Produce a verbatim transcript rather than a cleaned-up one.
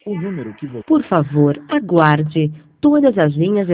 O número que você... Por favor, aguarde. Todas as linhas